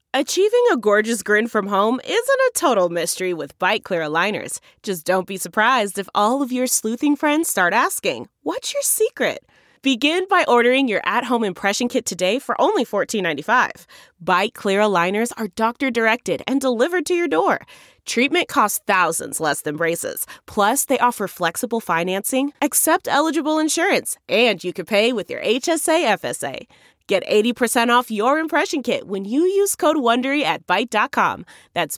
Achieving a gorgeous grin from home isn't a total mystery with Byte Clear aligners. Just don't be surprised if all of your sleuthing friends start asking, "What's your secret?" Begin by ordering your at-home impression kit today for only $14.95. Byte Clear aligners are doctor-directed and delivered to your door. Treatment costs thousands less than braces. Plus, they offer flexible financing, accept eligible insurance, and you can pay with your HSA FSA. Get 80% off your impression kit when you use code WONDERY at Byte.com. That's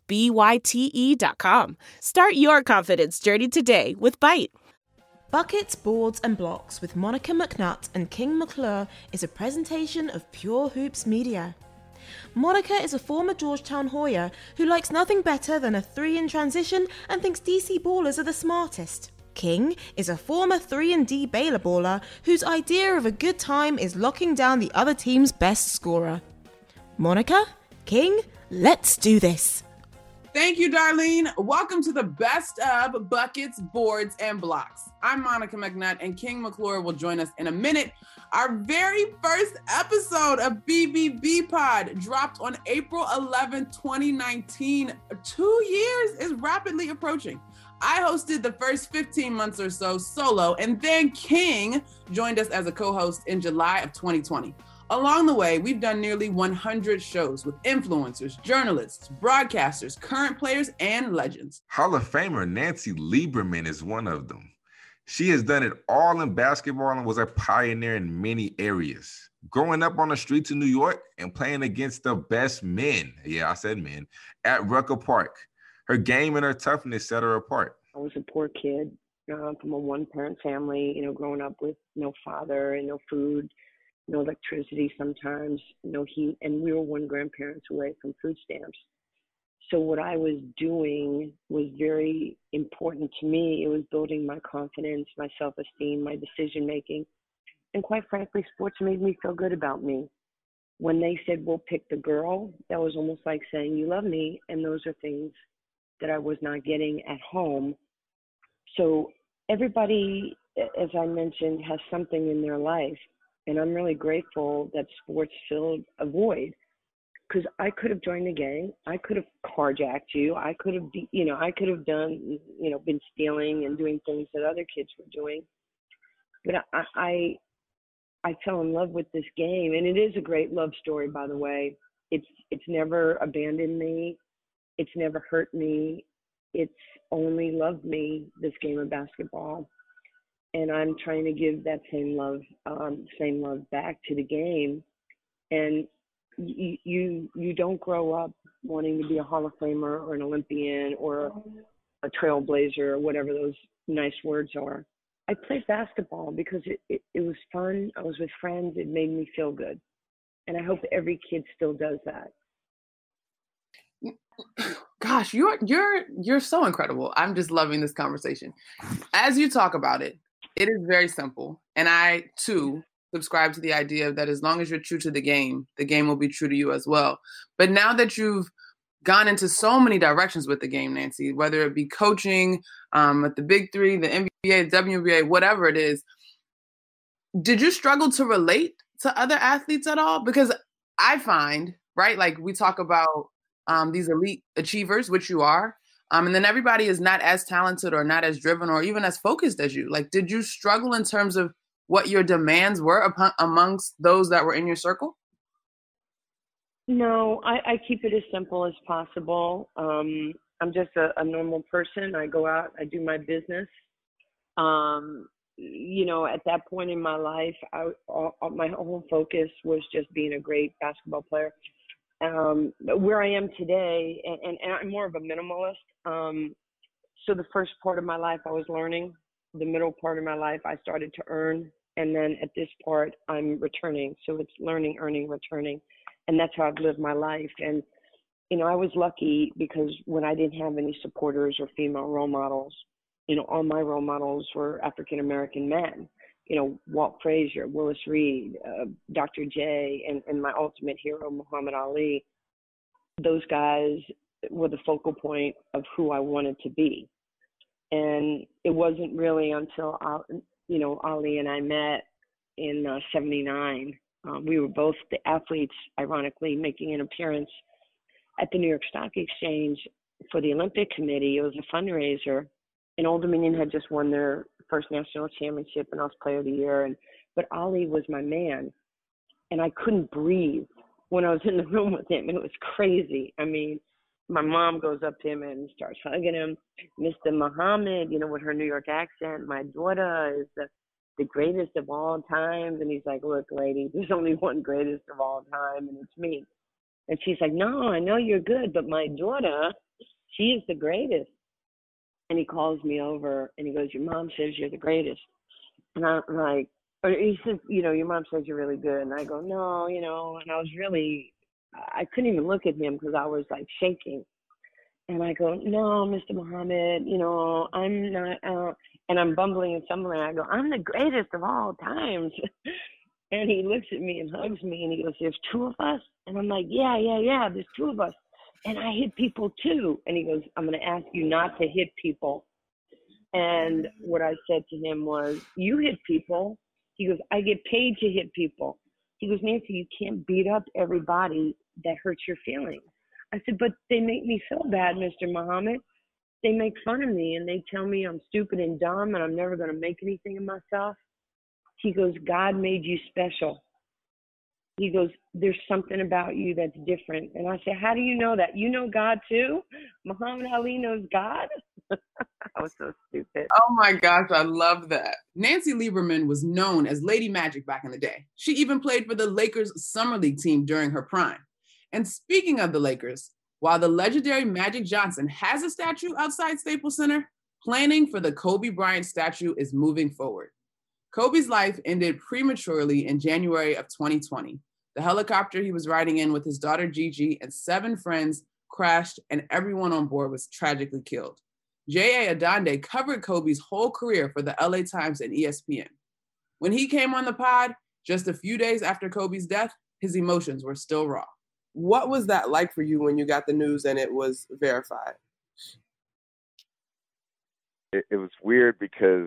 BYTE.com. Start your confidence journey today with Byte. Buckets, Boards and Blocks with Monica McNutt and King McClure is a presentation of Pure Hoops Media. Monica is a former Georgetown Hoya who likes nothing better than a 3 in transition and thinks DC ballers are the smartest. King is a former 3-and-D Baylor baller whose idea of a good time is locking down the other team's best scorer. Monica, King, let's do this. Thank you, Darlene. Welcome to the best of Buckets, Boards, and Blocks. I'm Monica McNutt, and King McClure will join us in a minute. Our very first episode of BBB Pod dropped on April 11, 2019. 2 years is rapidly approaching. I hosted the first 15 months or so solo, and then King joined us as a co-host in July of 2020. Along the way, we've done nearly 100 shows with influencers, journalists, broadcasters, current players, and legends. Hall of Famer Nancy Lieberman is one of them. She has done it all in basketball and was a pioneer in many areas. Growing up on the streets of New York and playing against the best men, yeah, I said men, at Rucker Park. Her game and her toughness set her apart. I was a poor kid from a one-parent family, growing up with no father and no food, no electricity sometimes, no heat, and we were one grandparents away from food stamps. So what I was doing was very important to me. It was building my confidence, my self-esteem, my decision-making, and quite frankly, sports made me feel good about me. When they said, we'll pick the girl, that was almost like saying, you love me, and those are things that I was not getting at home. So everybody, as I mentioned, has something in their life. And I'm really grateful that sports filled a void, because I could have joined the gang. I could have carjacked you. I could have, done, been stealing and doing things that other kids were doing. But I fell in love with this game, and it is a great love story, by the way. It's never abandoned me. It's never hurt me. It's only loved me, this game of basketball. And I'm trying to give that same love back to the game. And you don't grow up wanting to be a Hall of Famer or an Olympian or a trailblazer or whatever those nice words are. I played basketball because it was fun. I was with friends. It made me feel good. And I hope every kid still does that. Gosh, you're so incredible. I'm just loving this conversation. As you talk about it, it is very simple. And I, too, subscribe to the idea that as long as you're true to the game will be true to you as well. But now that you've gone into so many directions with the game, Nancy, whether it be coaching at the Big Three, the NBA, the WNBA, whatever it is, did you struggle to relate to other athletes at all? Because I find, right, like we talk about these elite achievers, which you are, and then everybody is not as talented or not as driven or even as focused as you. Like, did you struggle in terms of what your demands were amongst those that were in your circle? No, I keep it as simple as possible. I'm just a normal person. I go out, I do my business. At that point in my life, my whole focus was just being a great basketball player. Where I am today, and I'm more of a minimalist. So the first part of my life I was learning, the middle part of my life I started to earn, and then at this part I'm returning. So it's learning, earning, returning, and that's how I've lived my life. And I was lucky because when I didn't have any supporters or female role models, all my role models were African American men. Walt Frazier, Willis Reed, Dr. J, and my ultimate hero, Muhammad Ali. Those guys were the focal point of who I wanted to be. And it wasn't really until, Ali and I met in 79. We were both the athletes, ironically, making an appearance at the New York Stock Exchange for the Olympic Committee. It was a fundraiser, and Old Dominion had just won their first national championship, and I was Player of the Year. But Ali was my man, and I couldn't breathe when I was in the room with him. It was crazy. I mean, my mom goes up to him and starts hugging him. Mr. Muhammad, with her New York accent, my daughter is the greatest of all times. And he's like, look, lady, there's only one greatest of all time, and it's me. And she's like, no, I know you're good, but my daughter, she is the greatest. And he calls me over, and he goes, your mom says you're the greatest. And I'm like, or he says, your mom says you're really good. And I go, no, and I was really, I couldn't even look at him because I was like shaking. And I go, no, Mr. Muhammad, I'm not, and I'm bumbling and stumbling. I go, I'm the greatest of all times. And he looks at me and hugs me, and he goes, there's two of us? And I'm like, yeah, there's two of us. And I hit people too. And he goes, I'm going to ask you not to hit people. And what I said to him was, you hit people. He goes, I get paid to hit people. He goes, Nancy, you can't beat up everybody that hurts your feelings. I said, but they make me feel bad, Mr. Muhammad. They make fun of me, and they tell me I'm stupid and dumb, and I'm never going to make anything of myself. He goes, God made you special. He goes, there's something about you that's different. And I said, how do you know that? You know God too? Muhammad Ali knows God? I was so stupid. Oh my gosh, I love that. Nancy Lieberman was known as Lady Magic back in the day. She even played for the Lakers Summer League team during her prime. And speaking of the Lakers, while the legendary Magic Johnson has a statue outside Staples Center, planning for the Kobe Bryant statue is moving forward. Kobe's life ended prematurely in January of 2020. The helicopter he was riding in with his daughter Gigi and 7 friends crashed, and everyone on board was tragically killed. J.A. Adande covered Kobe's whole career for the LA Times and ESPN. When he came on the pod, just a few days after Kobe's death, his emotions were still raw. What was that like for you when you got the news and it was verified? It was weird because,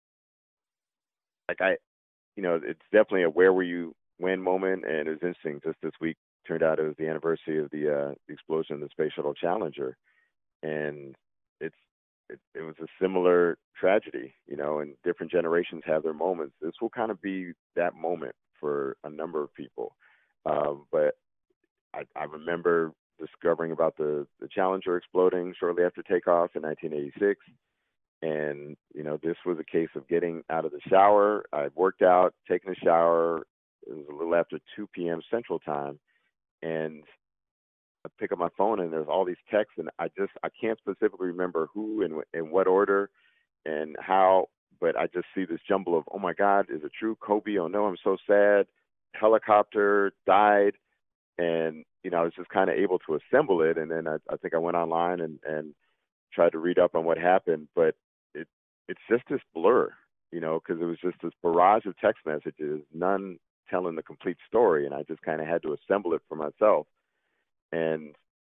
it's definitely a where were you when moment, and it was interesting. Just this week turned out it was the anniversary of the explosion of the Space Shuttle Challenger, and it was a similar tragedy, and different generations have their moments. This will kind of be that moment for a number of people. But I remember discovering about the Challenger exploding shortly after takeoff in 1986. And, this was a case of getting out of the shower. I'd worked out, taken a shower. It was a little after 2 p.m. Central Time. And I pick up my phone, and there's all these texts, and I can't specifically remember who and in what order and how, but I just see this jumble of, oh my God, is it true? Kobe, oh no, I'm so sad. Helicopter died. And, I was just kind of able to assemble it. And then I think I went online and tried to read up on what happened, but it's just this blur, because it was just this barrage of text messages, none telling the complete story. And I just kind of had to assemble it for myself. And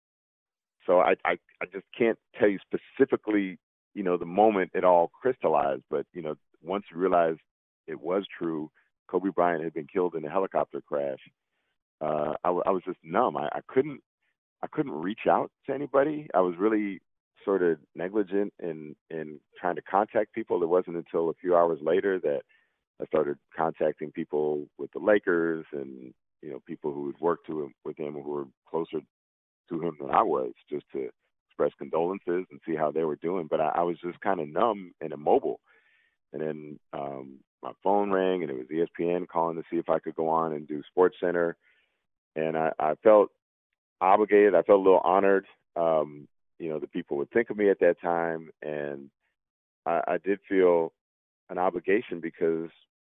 so I just can't tell you specifically, the moment it all crystallized. But, once you realize it was true, Kobe Bryant had been killed in a helicopter crash, I was just numb. I couldn't reach out to anybody. I was really sort of negligent in trying to contact people. It wasn't until a few hours later that I started contacting people with the Lakers and, people who had worked with him who were closer to him than I was, just to express condolences and see how they were doing. But I was just kind of numb and immobile. And then my phone rang, and it was ESPN calling to see if I could go on and do SportsCenter. And I felt obligated. I felt a little honored. The people would think of me at that time. And I did feel an obligation because,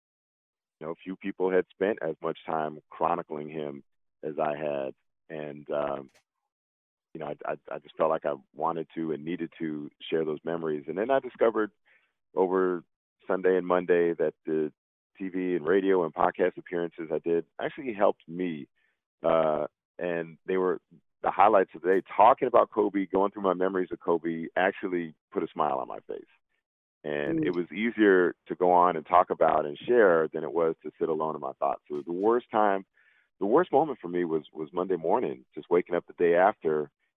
few people had spent as much time chronicling him as I had. And, I just felt like I wanted to and needed to share those memories. And then I discovered over Sunday and Monday that the TV and radio and podcast appearances I did actually helped me. And they were the highlights of the day. Talking about Kobe, going through my memories of Kobe, actually put a smile on my face. And it was easier to go on and talk about and share than it was to sit alone in my thoughts. So the worst moment for me was Monday morning, just waking up the day after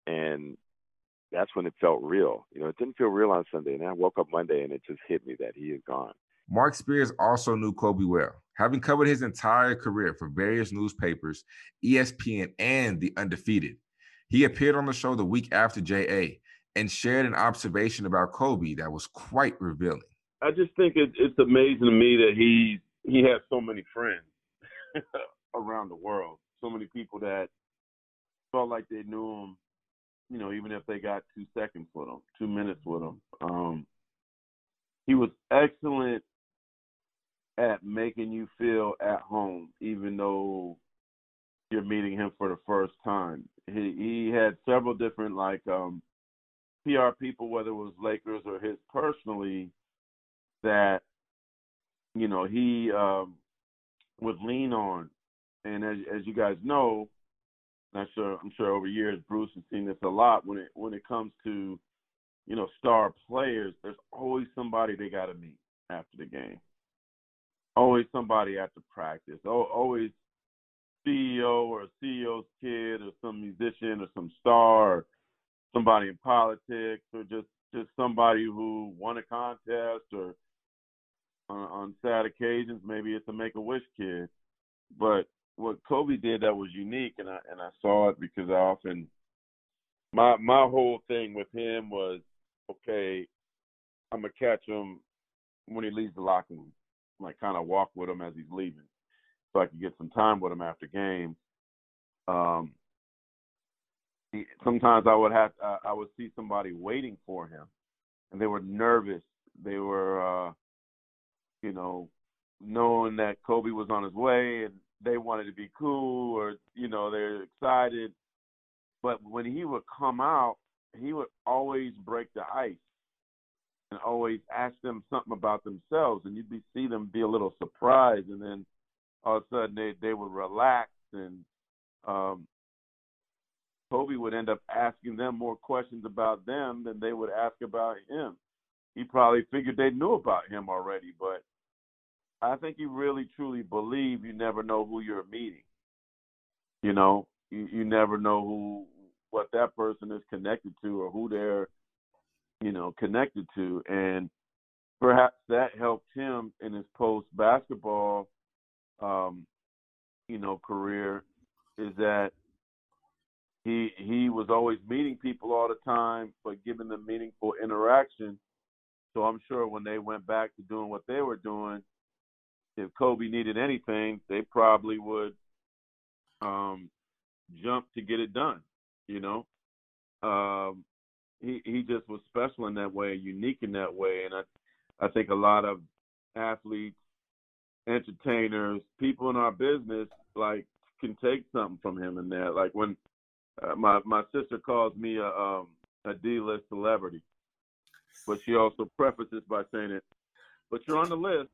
And that's when it felt real. You know, it didn't feel real on Sunday. And I woke up Monday and it just hit me that he is gone. Mark Spears also knew Kobe well, having covered his entire career for various newspapers, ESPN, and The Undefeated. He appeared on the show the week after J.A. and shared an observation about Kobe that was quite revealing. I just think it's amazing to me that he has so many friends around the world, so many people that felt like they knew him, you know, even if they got 2 seconds with him, 2 minutes with him. He was excellent at making you feel at home, even though you're meeting him for the first time. He had several different PR people, whether it was Lakers or his personally, that, you know, he would lean on. And as you guys know, I'm sure over years Bruce has seen this a lot when it comes to, you know, star players. There's always somebody they got to meet after the game. Always somebody after practice. Always CEO or CEO's kid or some musician or some star or somebody in politics or just somebody who won a contest or on sad occasions maybe it's a Make-A-Wish kid. But what Kobe did that was unique, and I saw it because I often my whole thing with him was, okay, I'm gonna catch him when he leaves the locker room, like kind of walk with him as he's leaving, so I could get some time with him after games. Sometimes I would see somebody waiting for him, and they were nervous. They were, you know, knowing that Kobe was on his way, and they wanted to be cool, or, you know, they're excited. But when he would come out, he would always break the ice and always ask them something about themselves, and you'd see them be a little surprised, and then all of a sudden they would relax, and Kobe would end up asking them more questions about them than they would ask about him. He probably figured they knew about him already, but I think he really truly believed you never know who you're meeting. You know, you never know what that person is connected to or who they're, you know, connected to. And perhaps that helped him in his post-basketball, you know, career, is that he was always meeting people all the time, but giving them meaningful interaction. So I'm sure when they went back to doing what they were doing, if Kobe needed anything, they probably would jump to get it done, you know. He just was special in that way, unique in that way. And I think a lot of athletes, entertainers, people in our business, like, can take something from him in there. Like when my sister calls me a D-list celebrity, but she also prefaces by saying it, but you're on the list.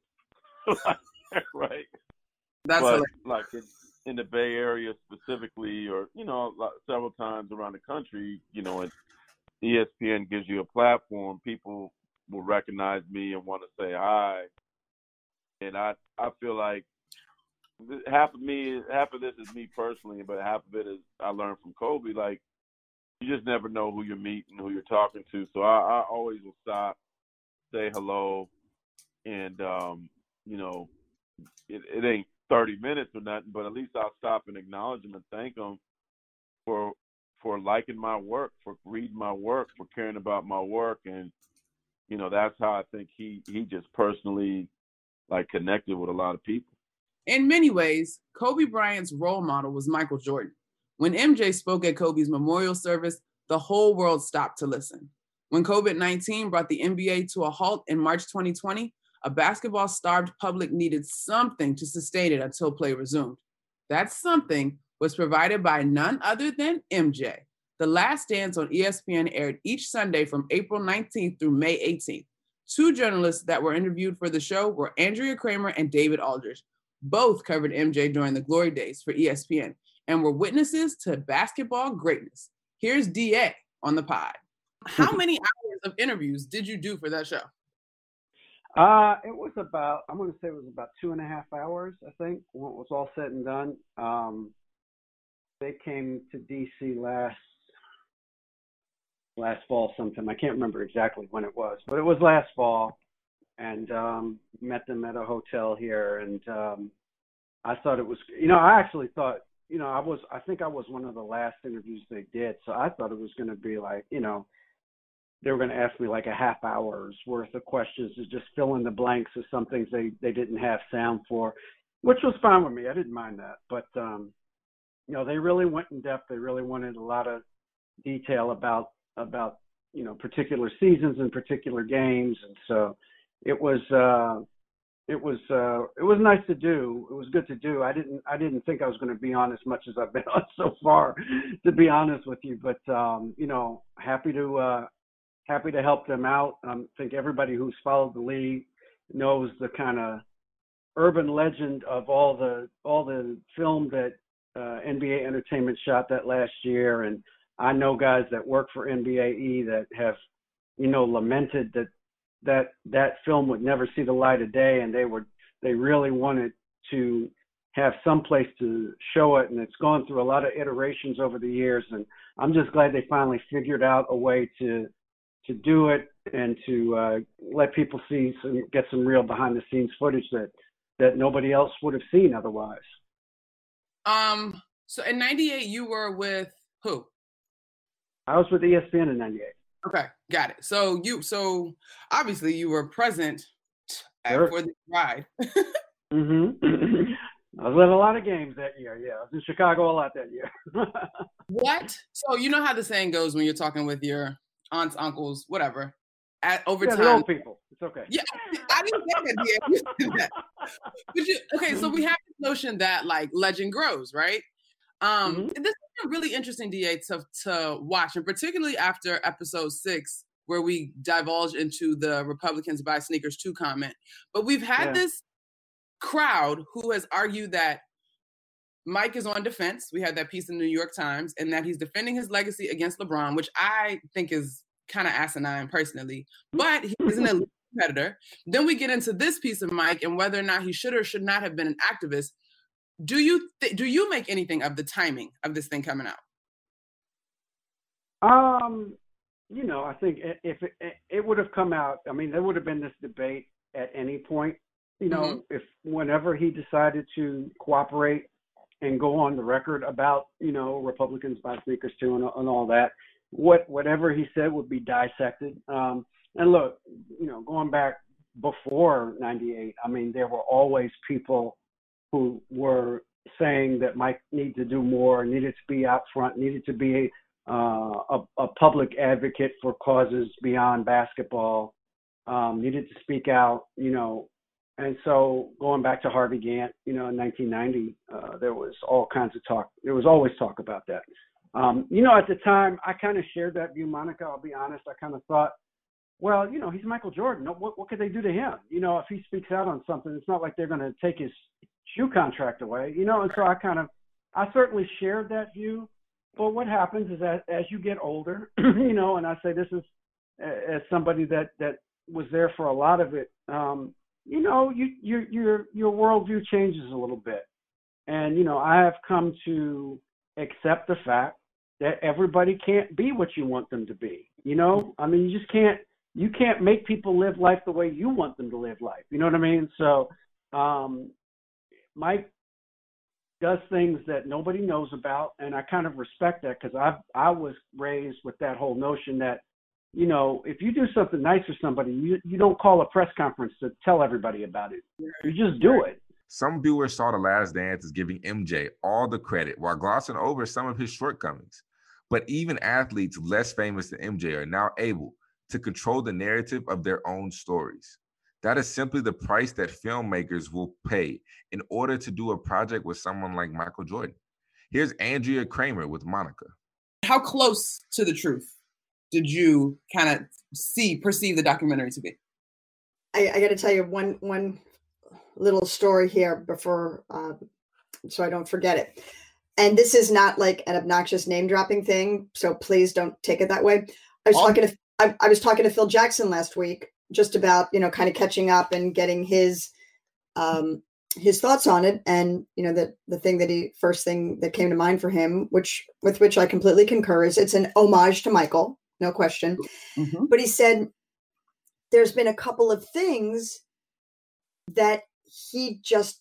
Right. That's but like in the Bay Area specifically, or, you know, several times around the country, you know, and ESPN gives you a platform, people will recognize me and want to say hi. And I feel like half of this is me personally, but half of it is I learned from Kobe. Like, you just never know who you're meeting, who you're talking to. So I always will stop, say hello, and you know, it ain't 30 minutes or nothing, but at least I'll stop and acknowledge them and thank them for liking my work, for reading my work, for caring about my work. And, you know, that's how I think he just personally, like, connected with a lot of people. In many ways, Kobe Bryant's role model was Michael Jordan. When MJ spoke at Kobe's memorial service, the whole world stopped to listen. When COVID-19 brought the NBA to a halt in March 2020, a basketball-starved public needed something to sustain it until play resumed. That something was provided by none other than MJ. The Last Dance on ESPN aired each Sunday from April 19th through May 18th. Two journalists that were interviewed for the show were Andrea Kramer and David Aldridge. Both covered MJ during the glory days for ESPN and were witnesses to basketball greatness. Here's DA on the pod. How many hours of interviews did you do for that show? It was about 2.5 hours, I think, when it was all said and done. They came to DC last last fall sometime. I can't remember exactly when it was, but it was last fall, and met them at a hotel here. And I thought it was, I actually thought, I think I was one of the last interviews they did. So I thought it was going to be like, they were going to ask me like a half hour's worth of questions to just fill in the blanks of some things they didn't have sound for, which was fine with me. I didn't mind that. But, they really went in depth. They really wanted a lot of detail about particular seasons and particular games. And so it was nice to do. It was good to do. I didn't think I was going to be on as much as I've been on so far, to be honest with you. But happy to help them out. I think everybody who's followed the league knows the kind of urban legend of all the film that NBA Entertainment shot that last year, and I know guys that work for NBAE that have, lamented that film would never see the light of day, and they really wanted to have some place to show it, and it's gone through a lot of iterations over the years, and I'm just glad they finally figured out a way to do it and to let people get some real behind the scenes footage that nobody else would have seen otherwise. So in '98, you were with who? I was with ESPN in '98. Okay, got it. So obviously you were present for the ride. Mm-hmm. I was at a lot of games that year. Yeah, I was in Chicago a lot that year. What? So you know how the saying goes when you're talking with your aunts, uncles, whatever. Over time, they're old people. It's okay. Yeah, I didn't say that. Yeah, you said that. Okay, so we have this notion that like legend grows, right? This is a really interesting DA to watch, and particularly after episode 6, where we divulge into the Republicans buy sneakers too comment. But we've had this crowd who has argued that Mike is on defense. We had that piece in the New York Times, and that he's defending his legacy against LeBron, which I think is kind of asinine personally, but he's an elite competitor. Then we get into this piece of Mike and whether or not he should or should not have been an activist. Do you make anything of the timing of this thing coming out? I think if it would have come out, I mean, there would have been this debate at any point, if whenever he decided to cooperate and go on the record about, Republicans buy sneakers too and all that, whatever he said would be dissected. And look, going back before '98, I mean, there were always people who were saying that Mike needed to do more, needed to be out front, needed to be a public advocate for causes beyond basketball, needed to speak out, And so going back to Harvey Gantt, in 1990, there was all kinds of talk. There was always talk about that. At the time, I kind of shared that view, Monica. I'll be honest. I kind of thought, well, he's Michael Jordan. What could they do to him? If he speaks out on something, it's not like they're going to take his shoe contract away, And so I certainly shared that view. But what happens is that as you get older, and I say this is as somebody that was there for a lot of it, your worldview changes a little bit. And, I have come to accept the fact that everybody can't be what you want them to be. I mean, you can't make people live life the way you want them to live life. You know what I mean? So Mike does things that nobody knows about, and I kind of respect that because I was raised with that whole notion that, if you do something nice for somebody, you don't call a press conference to tell everybody about it. You just do it. Some viewers saw The Last Dance as giving MJ all the credit while glossing over some of his shortcomings. But even athletes less famous than MJ are now able to control the narrative of their own stories. That is simply the price that filmmakers will pay in order to do a project with someone like Michael Jordan. Here's Andrea Kramer with Monica. How close to the truth did you kind of perceive the documentary to be? I got to tell you one little story here before, so I don't forget it. And this is not like an obnoxious name dropping thing, so please don't take it that way. I was talking to Phil Jackson last week, just about kind of catching up and getting his thoughts on it, and the first thing that came to mind for him, with which I completely concur, is it's an homage to Michael. no question. Mm-hmm. But he said there's been a couple of things that he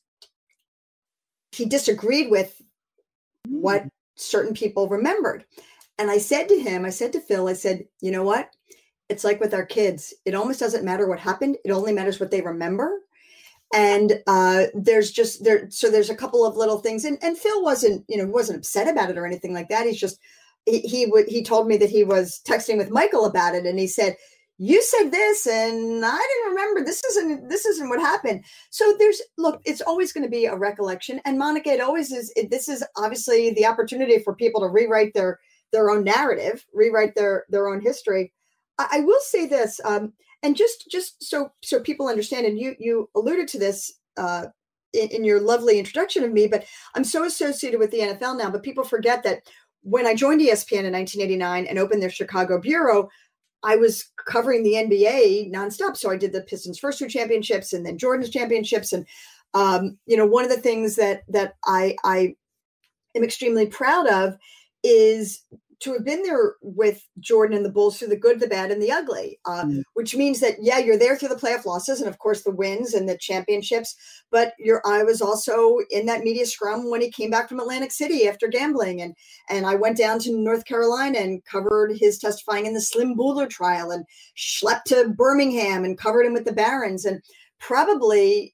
disagreed with what certain people remembered. And I said to Phil, I said, you know what? It's like with our kids. It almost doesn't matter what happened. It only matters what they remember. And there's a couple of little things. And Phil wasn't upset about it or anything like that. He's just, he told me that he was texting with Michael about it. And he said, you said this and I didn't remember. This isn't what happened. So it's always going to be a recollection. And Monica, it always is. This is obviously the opportunity for people to rewrite their own narrative, rewrite their own history. I will say this, and just so people understand, and you alluded to this in your lovely introduction of me, but I'm so associated with the NFL now, but people forget that when I joined ESPN in 1989 and opened their Chicago bureau, I was covering the NBA nonstop. So I did the Pistons' first 2 championships and then Jordan's championships. And, one of the things that I am extremely proud of is to have been there with Jordan and the Bulls through the good, the bad, and the ugly, which means that, you're there through the playoff losses and, of course, the wins and the championships. But I was also in that media scrum when he came back from Atlantic City after gambling. And I went down to North Carolina and covered his testifying in the Slim Buller trial and schlepped to Birmingham and covered him with the Barons. And probably,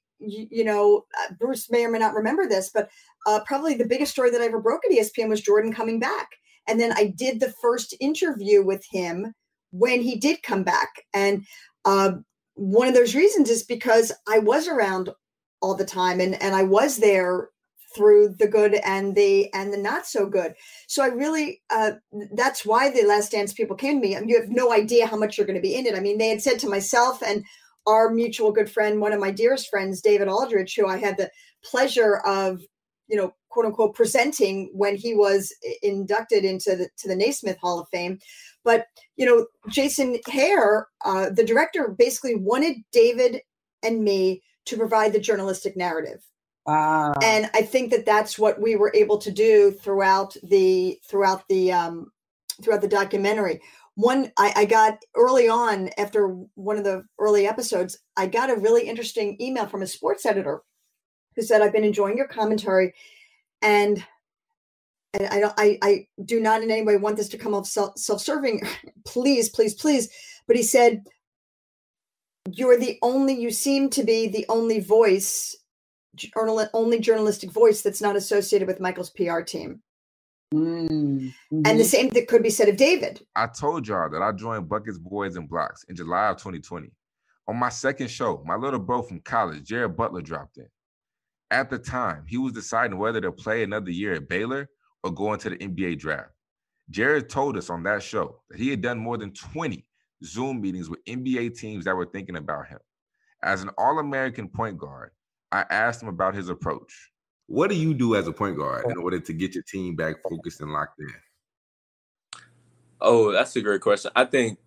Bruce may or may not remember this, but probably the biggest story that I ever broke at ESPN was Jordan coming back. And then I did the first interview with him when he did come back. And one of those reasons is because I was around all the time and I was there through the good and the not so good. So I really, that's why the Last Dance people came to me. I mean, you have no idea how much you're going to be in it. I mean, they had said to myself and our mutual good friend, one of my dearest friends, David Aldridge, who I had the pleasure of, quote unquote, presenting when he was inducted into the Naismith Hall of Fame. But, Jason Hare, the director, basically wanted David and me to provide the journalistic narrative. And I think that that's what we were able to do throughout the documentary. I got early on, after one of the early episodes, I got a really interesting email from a sports editor who said, I've been enjoying your commentary and I do not in any way want this to come off self-serving. Please, please, please. But he said, you seem to be the only voice, only journalistic voice that's not associated with Michael's PR team. Mm-hmm. And the same that could be said of David. I told y'all that I joined Buckets, Boys, and Blocks in July of 2020. On my second show, my little bro from college, Jared Butler, dropped in. At the time, he was deciding whether to play another year at Baylor or go into the NBA draft. Jared told us on that show that he had done more than 20 Zoom meetings with NBA teams that were thinking about him. As an All-American point guard, I asked him about his approach. What do you do as a point guard in order to get your team back focused and locked in? Oh, that's a great question. I think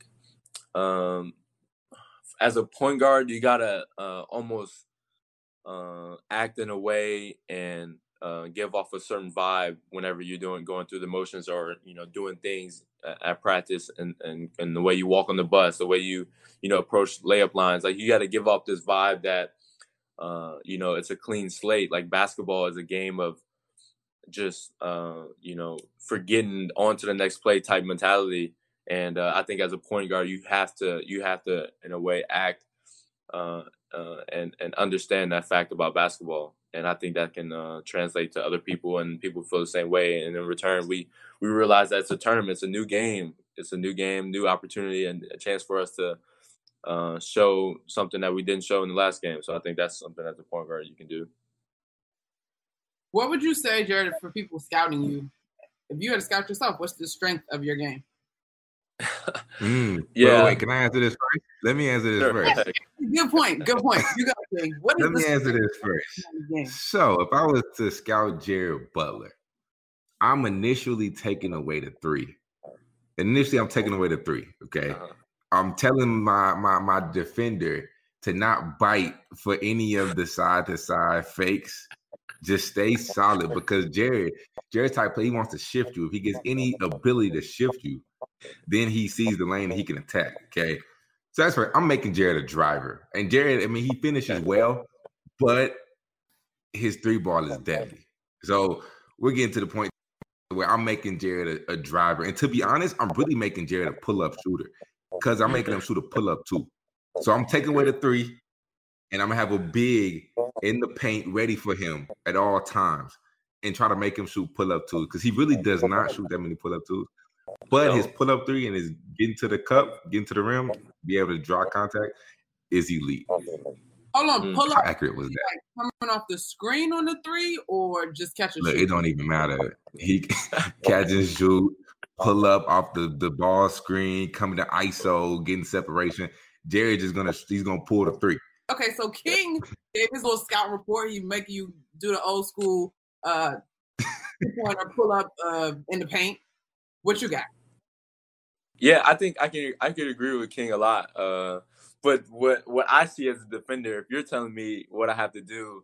as a point guard, you got to almost act in a way and give off a certain vibe whenever you're going through the motions or, doing things at practice and the way you walk on the bus, the way you approach layup lines. Like, you got to give off this vibe that, it's a clean slate. Like, basketball is a game of just, forgetting on to the next play type mentality. And I think as a point guard, you have to in a way act and understand that fact about basketball. And I think that can translate to other people, and people feel the same way. And in return, we realize that it's a tournament. It's a new game. It's a new game, new opportunity, and a chance for us to show something that we didn't show in the last game. So I think that's something as a point guard you can do. What would you say, Jared, for people scouting you? If you had to scout yourself, what's the strength of your game? Yeah. Wait, can I answer this first? Let me answer this first. Good point. You got to Let me answer this first. So if I was to scout Jared Butler, I'm initially taking away the three. I'm taking away the three, okay? I'm telling my defender to not bite for any of the side-to-side fakes. Just stay solid, because Jared's type of player, he wants to shift you. If he gets any ability to shift you, Then he sees the lane and he can attack. Okay. So that's right. I'm making Jared a driver. And Jared, I mean, he finishes well, but his 3-ball is deadly. So we're getting to the point where I'm making Jared a driver. And to be honest, I'm really making Jared a pull-up shooter because I'm making him shoot a pull-up too. So I'm taking away the 3, and I'm going to have a big in the paint ready for him at all times and try to make him shoot pull-up 2 because he really does not shoot that many pull-up 2s. But his pull-up 3 and his getting to the cup, getting to the rim, be able to draw contact is elite. Hold on, pull How up. accurate was that? Like coming off the screen on the 3 or just catch a Look, shoot? it don't even matter. He catch and shoot, pull up off the ball screen, coming to ISO, getting separation. Jared he's gonna pull the 3. Okay, so King gave his little scout report. He make you do the old school pull up in the paint. What you got? Yeah, I think I could agree with King a lot. But what I see as a defender, if you're telling me what I have to do,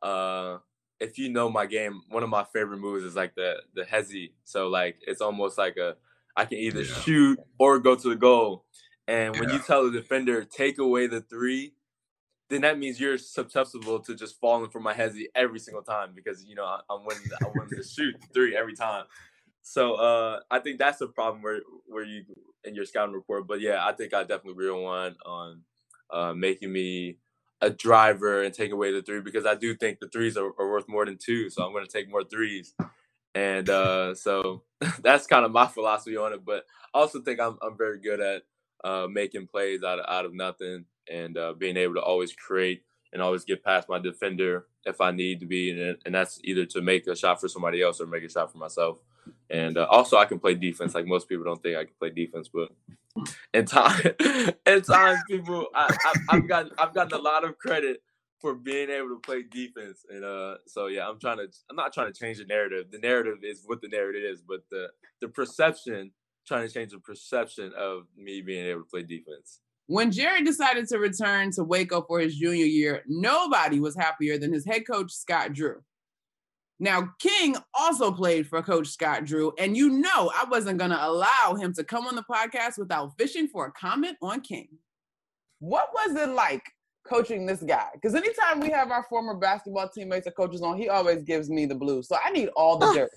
if you know my game, one of my favorite moves is like the hezzy. So like it's almost like I can either shoot or go to the goal. And when you tell the defender take away the 3, then that means you're susceptible to just falling for my hezzy every single time because I'm willing to shoot 3 every time. So I think that's the problem where you in your scouting report. But yeah, I think I definitely agree on making me a driver and take away the 3 because I do think the 3s are worth more than 2. So I'm going to take more 3s. And so that's kind of my philosophy on it. But I also think I'm very good at making plays out of nothing and being able to always create and always get past my defender if I need to be. And that's either to make a shot for somebody else or make a shot for myself. And also I can play defense. Like most people don't think I can play defense, but in time, people, I've gotten a lot of credit for being able to play defense. And so yeah, I'm not trying to change the narrative. The narrative is what the narrative is, but the perception, trying to change the perception of me being able to play defense. When Jared decided to return to Waco for his junior year, nobody was happier than his head coach, Scott Drew. Now, King also played for Coach Scott Drew, and I wasn't going to allow him to come on the podcast without fishing for a comment on King. What was it like coaching this guy? Because anytime we have our former basketball teammates or coaches on, he always gives me the blues. So I need all the dirt.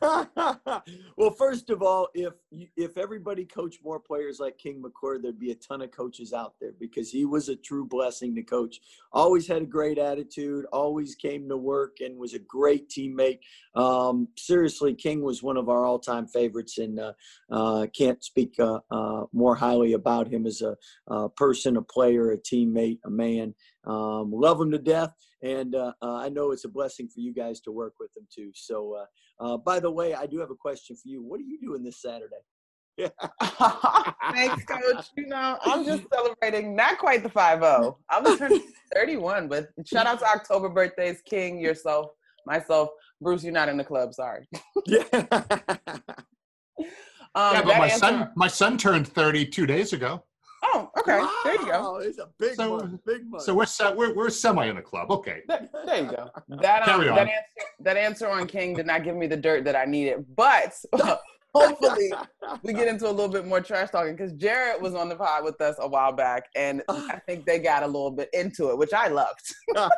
Well, first of all, if everybody coached more players like King McClure, there'd be a ton of coaches out there because he was a true blessing to coach. Always had a great attitude, always came to work and was a great teammate. Seriously, King was one of our all-time favorites and can't speak more highly about him as a person, a player, a teammate, a man. Love him to death. And I know it's a blessing for you guys to work with him too. So, by the way, I do have a question for you. What are you doing this Saturday? Thanks, Coach. I'm just celebrating not quite the 5-0. I'm turning 31, but shout out to October birthdays, King, yourself, myself. Bruce, you're not in the club. Sorry. But my son turned 30 2 days ago. Oh, okay. Wow, there you go. It's a big month. Big month. So we're semi in the club. Okay. There you go. That answer on King did not give me the dirt that I needed, but hopefully we get into a little bit more trash talking because Jared was on the pod with us a while back, and I think they got a little bit into it, which I loved.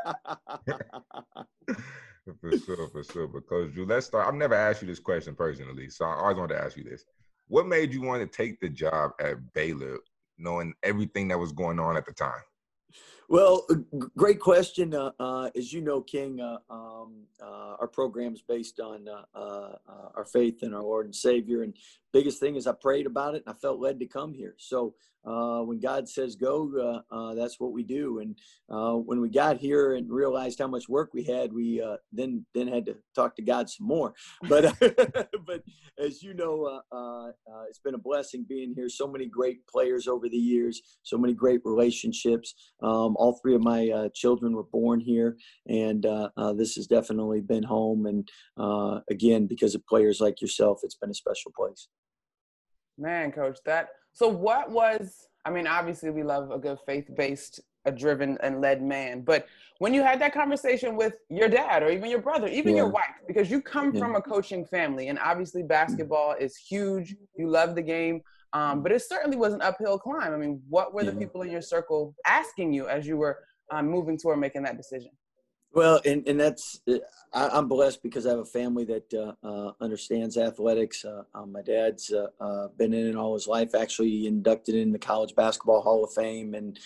For sure. But Coach Drew, let's start. I've never asked you this question personally, so I always wanted to ask you this. What made you want to take the job at Baylor, knowing everything that was going on at the time? Well, great question. As you know, King, our program is based on our faith in our Lord and Savior. And biggest thing is I prayed about it and I felt led to come here. So when God says go, that's what we do. And when we got here and realized how much work we had, we then had to talk to God some more. But but as you know, it's been a blessing being here. So many great players over the years, so many great relationships. All 3 of my children were born here, and this has definitely been home. And again, because of players like yourself, it's been a special place. Man, Coach, So what was, I mean, obviously we love a good faith-based, a driven and led man, but when you had that conversation with your dad or even your brother, even your wife, because you come from a coaching family and obviously basketball is huge, you love the game, but it certainly was an uphill climb. I mean, what were the people in your circle asking you as you were moving toward making that decision? Well, and that's, I'm blessed because I have a family that understands athletics. My dad's been in it all his life, actually inducted in the College Basketball Hall of Fame. And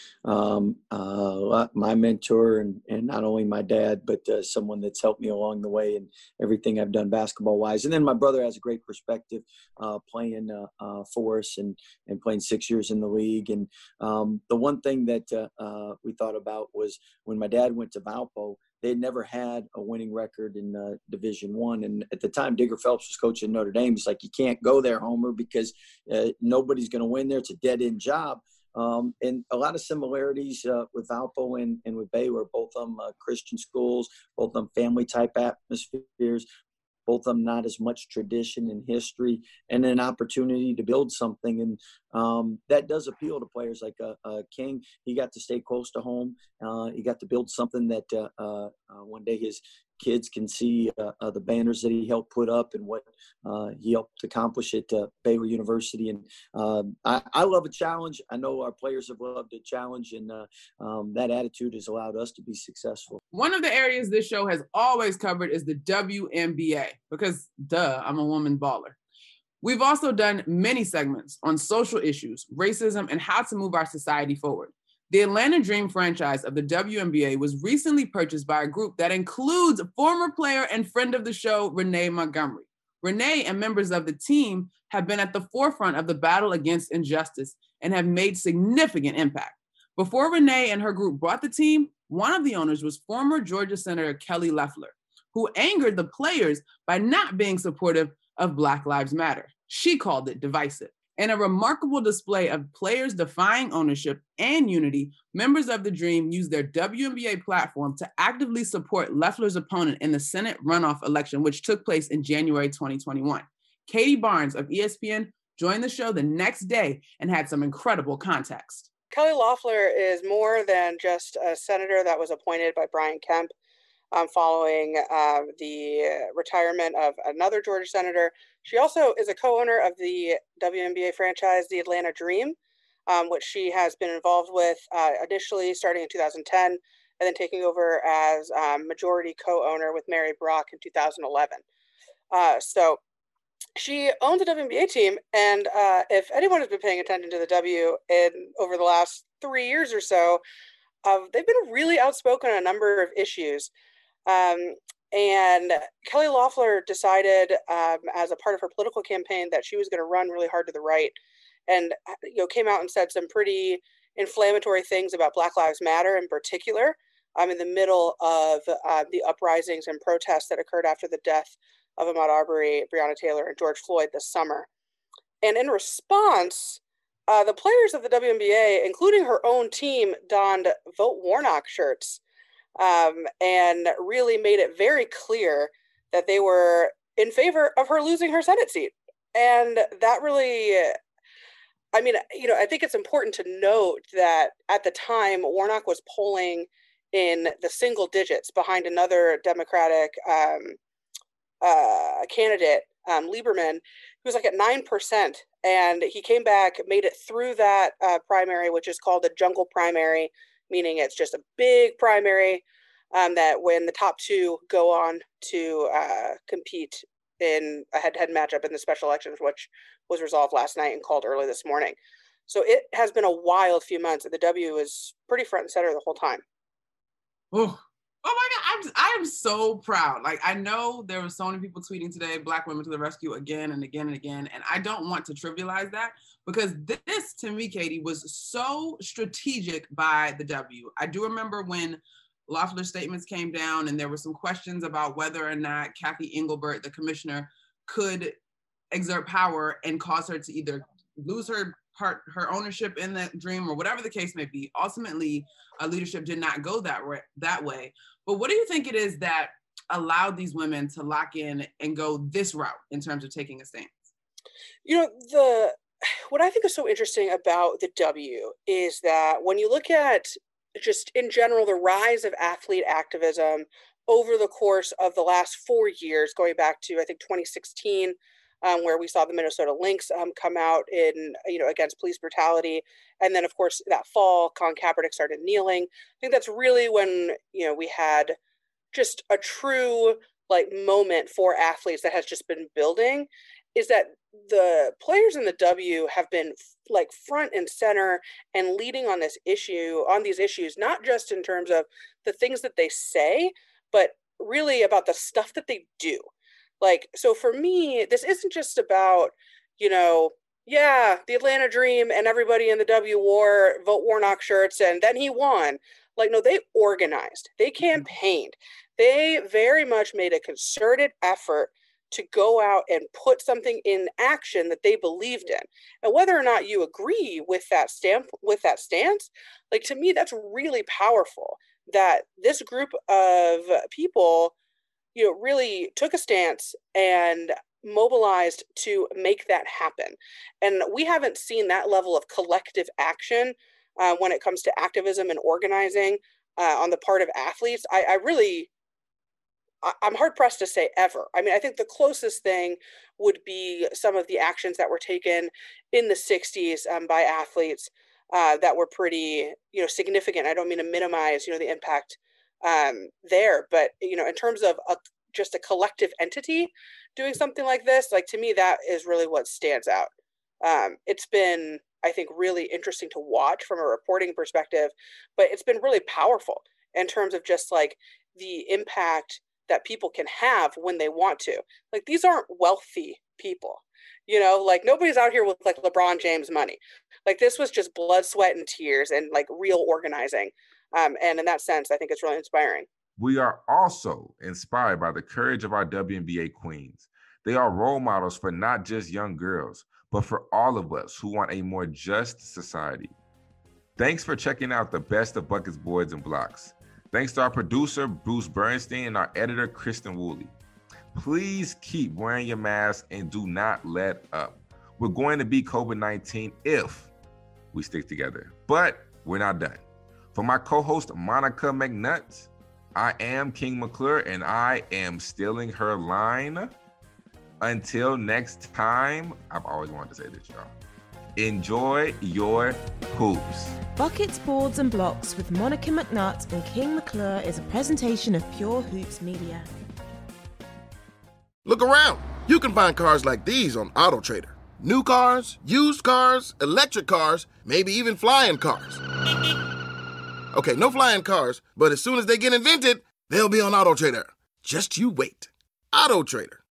my mentor, and not only my dad, but someone that's helped me along the way and everything I've done basketball-wise. And then my brother has a great perspective playing for us and playing 6 years in the league. And the one thing that we thought about was when my dad went to Valpo, they had never had a winning record in Division I. And at the time, Digger Phelps was coaching Notre Dame. He's like, you can't go there, Homer, because nobody's going to win there. It's a dead-end job. And a lot of similarities with Valpo and with Baylor, both of them Christian schools, both of them family-type atmospheres, both of them not as much tradition and history, and an opportunity to build something. And that does appeal to players like King. He got to stay close to home. He got to build something that one day his kids can see the banners that he helped put up and what he helped accomplish at Baylor University. And I love a challenge. I know our players have loved a challenge, and that attitude has allowed us to be successful. One of the areas this show has always covered is the WNBA because, I'm a woman baller. We've also done many segments on social issues, racism, and how to move our society forward. The Atlanta Dream franchise of the WNBA was recently purchased by a group that includes former player and friend of the show, Renee Montgomery. Renee and members of the team have been at the forefront of the battle against injustice and have made significant impact. Before Renee and her group bought the team, one of the owners was former Georgia Senator Kelly Loeffler, who angered the players by not being supportive of Black Lives Matter. She called it divisive. In a remarkable display of players defying ownership and unity, members of the Dream used their WNBA platform to actively support Loeffler's opponent in the Senate runoff election, which took place in January 2021. Katie Barnes of ESPN joined the show the next day and had some incredible context. Kelly Loeffler is more than just a senator that was appointed by Brian Kemp following the retirement of another Georgia senator. She also is a co-owner of the WNBA franchise, the Atlanta Dream, which she has been involved with initially starting in 2010 and then taking over as majority co-owner with Mary Brock in 2011. So she owns the WNBA team, and if anyone has been paying attention to the W over the last 3 years or so, they've been really outspoken on a number of issues. And Kelly Loeffler decided as a part of her political campaign that she was going to run really hard to the right, and came out and said some pretty inflammatory things about Black Lives Matter in particular in the middle of the uprisings and protests that occurred after the death of Ahmaud Arbery, Breonna Taylor, and George Floyd this summer. And in response, the players of the WNBA, including her own team, donned Vote Warnock shirts and really made it very clear that they were in favor of her losing her Senate seat. And that really, I think it's important to note that at the time, Warnock was polling in the single digits behind another Democratic candidate, Lieberman, who was like at 9%. And he came back, made it through that primary, which is called the jungle primary, meaning it's just a big primary that when the top two go on to compete in a head-to-head matchup in the special elections, which was resolved last night and called early this morning. So it has been a wild few months, and the W is pretty front and center the whole time. Oh my God, I am so proud. Like, I know there were so many people tweeting today, Black women to the rescue again and again and again. And I don't want to trivialize that because this, to me, Katie, was so strategic by the W. I do remember when Loeffler's statements came down and there were some questions about whether or not Kathy Engelbert, the commissioner, could exert power and cause her to either lose her ownership in the Dream or whatever the case may be. Ultimately, leadership did not go that way. But what do you think it is that allowed these women to lock in and go this route in terms of taking a stance? What I I think is so interesting about the W is that when you look at just in general the rise of athlete activism over the course of the last 4 years, going back to I think 2016, where we saw the Minnesota Lynx come out in against police brutality, and then of course that fall Colin Kaepernick started kneeling. I think that's really when we had just a true moment for athletes that has just been building. Is that the players in the W have been front and center and leading on these issues, not just in terms of the things that they say, but really about the stuff that they do. So for me, this isn't just about, the Atlanta Dream and everybody in the W wore Vote Warnock shirts and then he won. No, they organized, they campaigned, they very much made a concerted effort to go out and put something in action that they believed in. And whether or not you agree with that stance, to me, that's really powerful that this group of people, really took a stance and mobilized to make that happen. And we haven't seen that level of collective action when it comes to activism and organizing on the part of athletes. I'm hard pressed to say ever. I mean, I think the closest thing would be some of the actions that were taken in the 60s by athletes that were pretty, significant. I don't mean to minimize, the impact there, but, in terms of just a collective entity doing something like this, to me, that is really what stands out. It's been, I think, really interesting to watch from a reporting perspective, but it's been really powerful in terms of just the impact that people can have when they want to. These aren't wealthy people, nobody's out here with LeBron James money. This was just blood, sweat, and tears and real organizing. And in that sense, I think it's really inspiring. We are also inspired by the courage of our WNBA queens. They are role models for not just young girls, but for all of us who want a more just society. Thanks for checking out the best of Buckets, Boards, and Blocks. Thanks to our producer, Bruce Bernstein, and our editor, Kristen Woolley. Please keep wearing your mask and do not let up. We're going to beat COVID-19 if we stick together, but we're not done. For my co-host, Monica McNutt, I am King McClure, and I am stealing her line. Until next time, I've always wanted to say this, y'all. Enjoy your hoops. Buckets, Boards and Blocks with Monica McNutt and King McClure is a presentation of Pure Hoops Media. Look around. You can find cars like these on AutoTrader. New cars, used cars, electric cars, maybe even flying cars. Okay, no flying cars, but as soon as they get invented, they'll be on AutoTrader. Just you wait. AutoTrader.